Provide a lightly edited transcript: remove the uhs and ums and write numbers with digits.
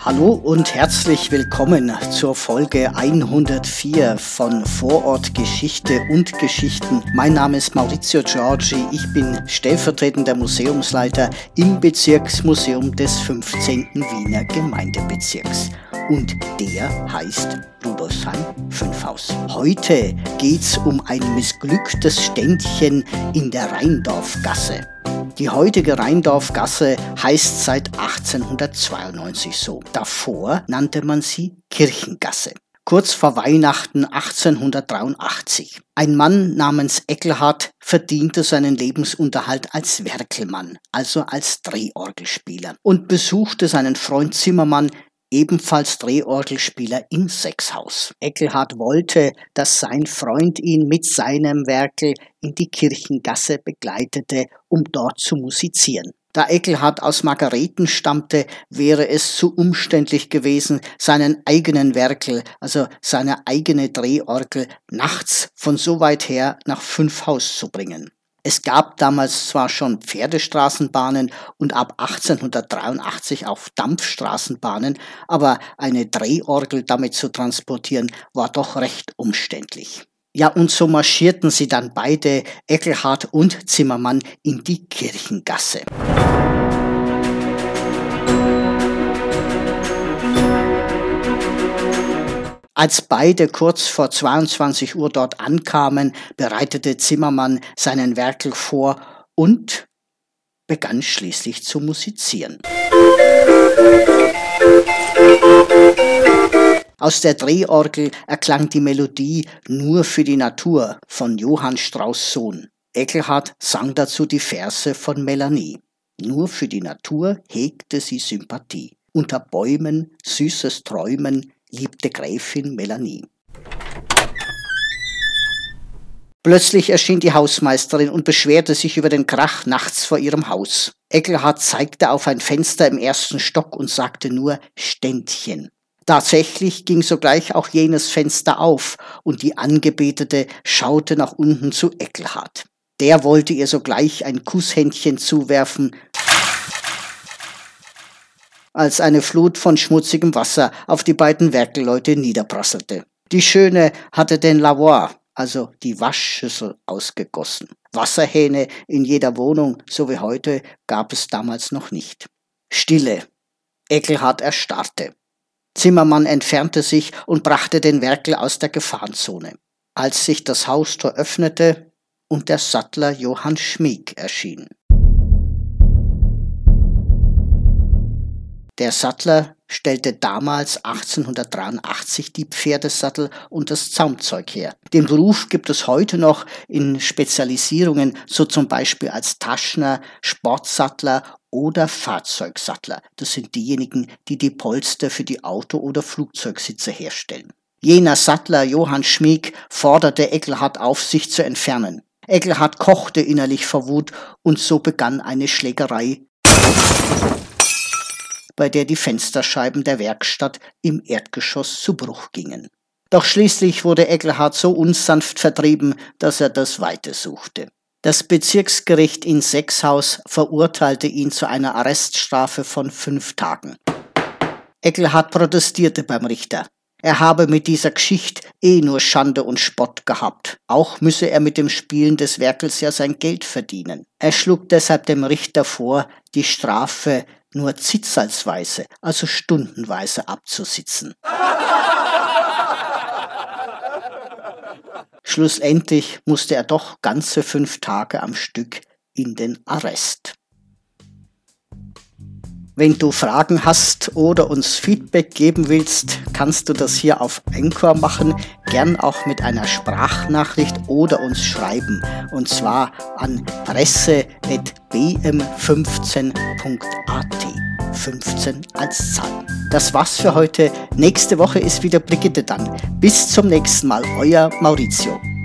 Hallo und herzlich willkommen zur Folge 104 von Vorort Geschichte und Geschichten. Mein Name ist Maurizio Giorgi, ich bin stellvertretender Museumsleiter im Bezirksmuseum des 15. Wiener Gemeindebezirks. Und der heißt Rudolfsheim 5 Haus. Heute geht's um ein missglücktes Ständchen in der Rheindorfgasse. Die heutige Rheindorfgasse heißt seit 1892 so. Davor nannte man sie Kirchengasse. Kurz vor Weihnachten 1883. Ein Mann namens Eckelhardt verdiente seinen Lebensunterhalt als Werkelmann, also als Drehorgelspieler, und besuchte seinen Freund Zimmermann, ebenfalls Drehorgelspieler, in Sechshaus. Eckelhardt wollte, dass sein Freund ihn mit seinem Werkel in die Kirchengasse begleitete, um dort zu musizieren. Da Eckelhardt aus Margareten stammte, wäre es zu umständlich gewesen, seinen eigenen Werkel, also seine eigene Drehorgel, nachts von so weit her nach 5 Haus zu bringen. Es gab damals zwar schon Pferdestraßenbahnen und ab 1883 auch Dampfstraßenbahnen, aber eine Drehorgel damit zu transportieren, war doch recht umständlich. Ja, und so marschierten sie dann beide, Eckelhardt und Zimmermann, in die Kirchengasse. Als beide kurz vor 22 Uhr dort ankamen, bereitete Zimmermann seinen Werkel vor und begann schließlich zu musizieren. Aus der Drehorgel erklang die Melodie "Nur für die Natur" von Johann Strauss Sohn. Eckelhardt sang dazu die Verse von Melanie. Nur für die Natur hegte sie Sympathie. Unter Bäumen süßes Träumen liebte Gräfin Melanie. Plötzlich erschien die Hausmeisterin und beschwerte sich über den Krach nachts vor ihrem Haus. Eckelhardt zeigte auf ein Fenster im 1. Stock und sagte nur "Ständchen". Tatsächlich ging sogleich auch jenes Fenster auf und die Angebetete schaute nach unten zu Eckelhardt. Der wollte ihr sogleich ein Kusshändchen zuwerfen, als eine Flut von schmutzigem Wasser auf die beiden Werkelleute niederprasselte. Die Schöne hatte den Lavoir, also die Waschschüssel, ausgegossen. Wasserhähne in jeder Wohnung, so wie heute, gab es damals noch nicht. Stille. Eckelhardt erstarrte. Zimmermann entfernte sich und brachte den Werkel aus der Gefahrenzone. Als sich das Haustor öffnete und der Sattler Johann Schmieg erschien. Der Sattler stellte damals 1883 die Pferdesattel und das Zaumzeug her. Den Beruf gibt es heute noch in Spezialisierungen, so zum Beispiel als Taschner, Sportsattler oder Fahrzeugsattler. Das sind diejenigen, die die Polster für die Auto- oder Flugzeugsitze herstellen. Jener Sattler Johann Schmieg forderte Eckelhardt auf, sich zu entfernen. Eckelhardt kochte innerlich vor Wut und so begann eine Schlägerei, bei der die Fensterscheiben der Werkstatt im Erdgeschoss zu Bruch gingen. Doch schließlich wurde Eckelhardt so unsanft vertrieben, dass er das Weite suchte. Das Bezirksgericht in Sechshaus verurteilte ihn zu einer Arreststrafe von 5 Tagen. Eckelhardt protestierte beim Richter. Er habe mit dieser Geschichte nur Schande und Spott gehabt. Auch müsse er mit dem Spielen des Werkels ja sein Geld verdienen. Er schlug deshalb dem Richter vor, die Strafe nur zitzalsweise, also stundenweise abzusitzen. Schlussendlich musste er doch ganze 5 Tage am Stück in den Arrest. Wenn du Fragen hast oder uns Feedback geben willst, kannst du das hier auf Anchor machen, gern auch mit einer Sprachnachricht oder uns schreiben, und zwar an presse@bm15.at. 15 als Zahl. Das war's für heute. Nächste Woche ist wieder Brigitte dann. Bis zum nächsten Mal, euer Maurizio.